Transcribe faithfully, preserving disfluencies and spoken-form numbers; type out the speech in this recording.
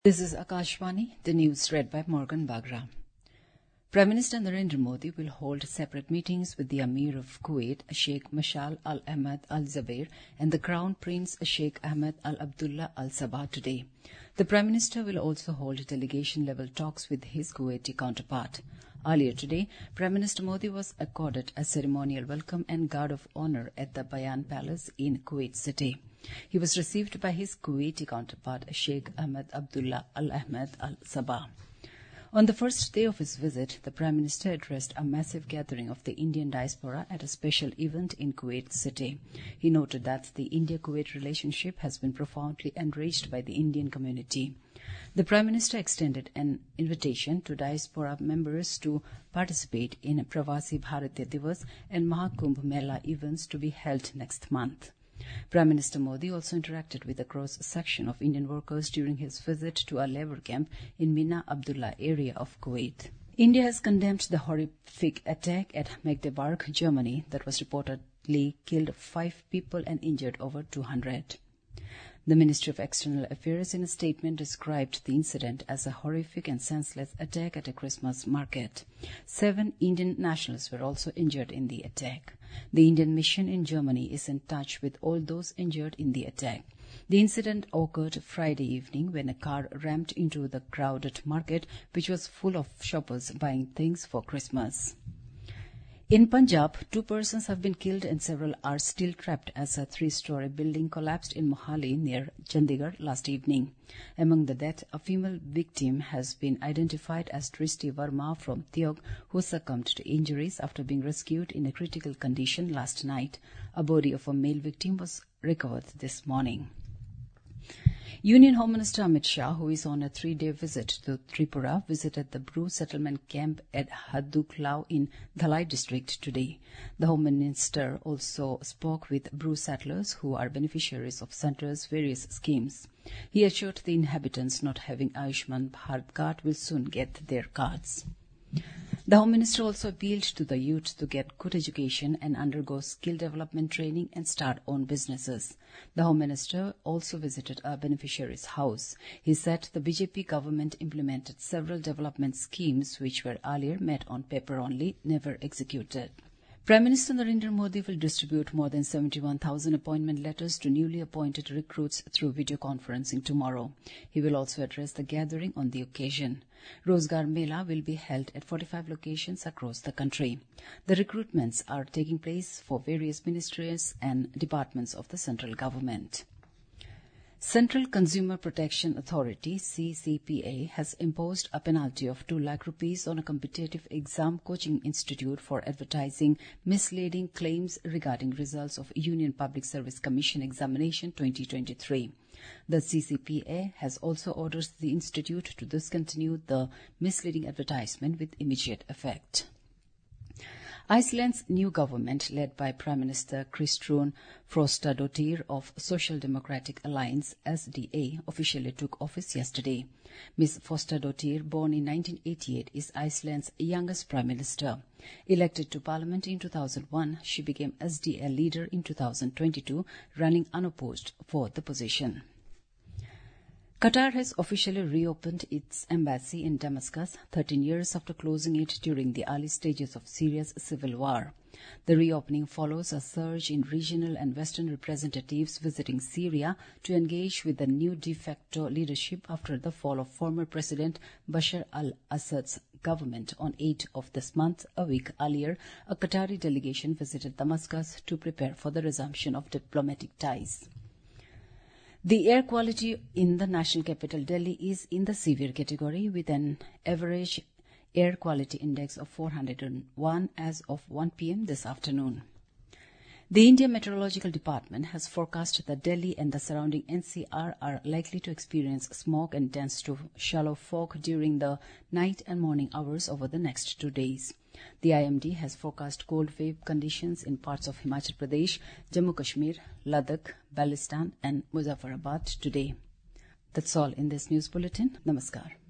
This is Akashvani, the news read by Morgan Bagra. Prime Minister Narendra Modi will hold separate meetings with the Amir of Kuwait, Sheikh Mashal Al Ahmed Al Zubair, and the Crown Prince Sheikh Ahmed Al Abdullah Al Sabah today. The Prime Minister will also hold delegation-level talks with his Kuwaiti counterpart. Earlier today, Prime Minister Modi was accorded a ceremonial welcome and guard of honour at the Bayan Palace in Kuwait City. He was received by his Kuwaiti counterpart, Sheikh Ahmed Abdullah Al Ahmed Al Sabah. On the first day of his visit, the Prime Minister addressed a massive gathering of the Indian diaspora at a special event in Kuwait City. He noted that the India-Kuwait relationship has been profoundly enriched by the Indian community. The Prime Minister extended an invitation to diaspora members to participate in Pravasi Bharatiya Divas and Mahakumbh Mela events to be held next month. Prime Minister Modi also interacted with a cross-section of Indian workers during his visit to a labour camp in Mina Abdullah area of Kuwait. India has condemned the horrific attack at Magdeburg, Germany, that was reportedly killed five people and injured over two hundred. The Ministry of External Affairs in a statement described the incident as a horrific and senseless attack at a Christmas market. Seven Indian nationals were also injured in the attack. The Indian mission in Germany is in touch with all those injured in the attack. The incident occurred Friday evening when a car rammed into the crowded market, which was full of shoppers buying things for Christmas. In Punjab, two persons have been killed and several are still trapped as a three-story building collapsed in Mohali near Chandigarh last evening. Among the dead, a female victim has been identified as Trishti Verma from Tiog, who succumbed to injuries after being rescued in a critical condition last night. A body of a male victim was recovered this morning. Union Home Minister Amit Shah, who is on a three-day visit to Tripura, visited the Bru settlement camp at Haduklau in Dhalai district today. The Home Minister also spoke with Bru settlers who are beneficiaries of centre's various schemes. He assured the inhabitants not having Ayushman Bharat card will soon get their cards. The Home Minister also appealed to the youth to get good education and undergo skill development training and start own businesses. The Home Minister also visited a beneficiary's house. He said the B J P government implemented several development schemes which were earlier met on paper only, never executed. Prime Minister Narendra Modi will distribute more than seventy-one thousand appointment letters to newly appointed recruits through video conferencing tomorrow. He will also address the gathering on the occasion. Rozgar Mela will be held at forty-five locations across the country. The recruitments are taking place for various ministries and departments of the central government. Central Consumer Protection Authority, C C P A, has imposed a penalty of two lakh rupees on a competitive exam coaching institute for advertising misleading claims regarding results of Union Public Service Commission Examination twenty twenty-three. The C C P A has also ordered the institute to discontinue the misleading advertisement with immediate effect. Iceland's new government, led by Prime Minister Kristrún Frostadóttir of Social Democratic Alliance S D A, officially took office yesterday. Miz Frostadóttir, born in nineteen eighty-eight, is Iceland's youngest Prime Minister. Elected to Parliament in two thousand one, she became S D A leader in two thousand twenty-two, running unopposed for the position. Qatar has officially reopened its embassy in Damascus thirteen years after closing it during the early stages of Syria's civil war. The reopening follows a surge in regional and Western representatives visiting Syria to engage with the new de facto leadership after the fall of former President Bashar al-Assad's government on eighth of this month. A week earlier, a Qatari delegation visited Damascus to prepare for the resumption of diplomatic ties. The air quality in the national capital Delhi is in the severe category with an average air quality index of four hundred one as of one p m this afternoon. The India Meteorological Department has forecast that Delhi and the surrounding N C R are likely to experience smog and dense to shallow fog during the night and morning hours over the next two days. The I M D has forecast cold wave conditions in parts of Himachal Pradesh, Jammu Kashmir, Ladakh, Balistan and Muzaffarabad today. That's all in this news bulletin. Namaskar.